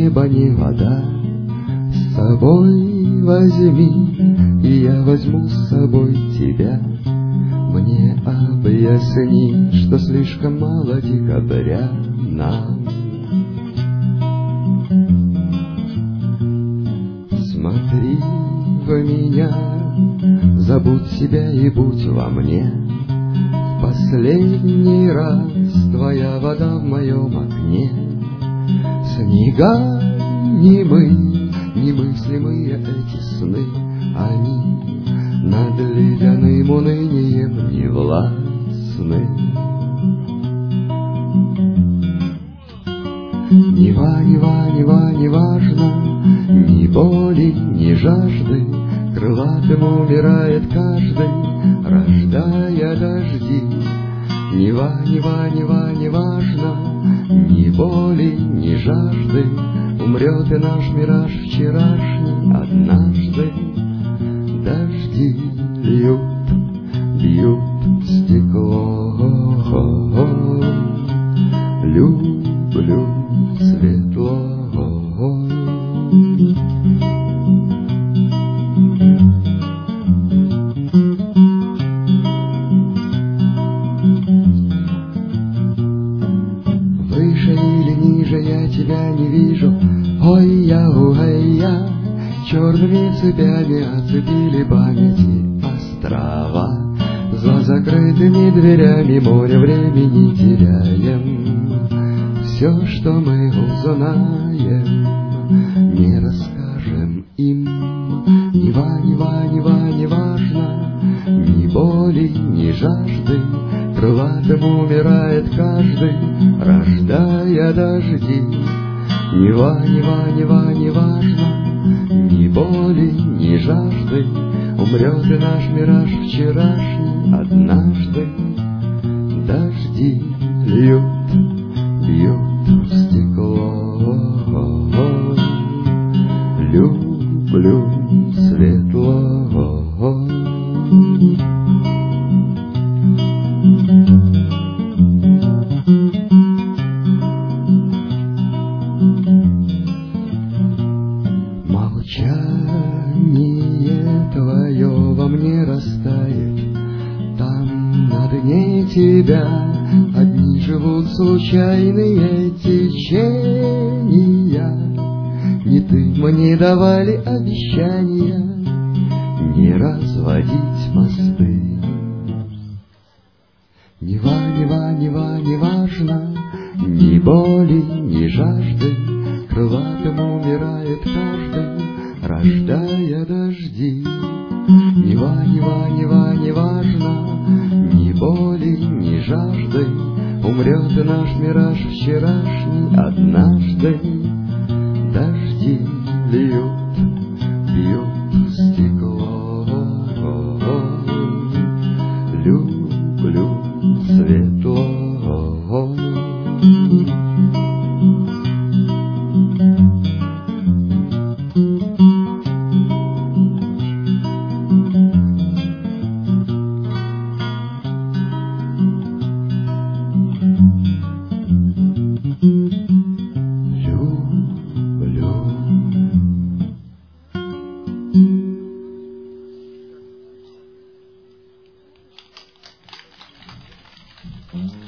небо, ни вода. С собой возьми, и я возьму с собой тебя. Мне объясни, что слишком мало декабря нам. Смотри в меня, забудь себя и будь во мне. В последний раз твоя вода в моем окне. Снега немыслимые эти сны, они над ледяным унынием не властны. Не важно, ни боли, ни жажды, крылатым умирает каждый, рождая дожди. Не важно, ни боли, ни жажды, умрет и наш мираж вчерашний однажды. Дожди льют, бьют в стекло. Люблю светло. Выше или ниже я тебя не вижу. Ой-я, черными цепями оцепили памяти острова. За закрытыми дверями море времени теряем. Все, что мы узнаем, не расскажем им. Не важно, ни боли, ни жажды, крылатым умирает каждый, рождая дожди. Не важно, ни боли, ни жажды, умрет и наш мираж вчерашний однажды. Дожди льют, бьют в стекло. Люблю светло. Молчание твое во мне растает, там на дне тебя одни живут случайные течения. Не ты мне давали обещания не разводить мосты. Не важно, ни боли, ни жажды, крылатым умирает каждый, рождая дожди. Не важно, ни боли, ни жажды, умрет и наш мираж вчерашний однажды. Дожди льют, бьют в стекло. Люблю светло. Mm-hmm.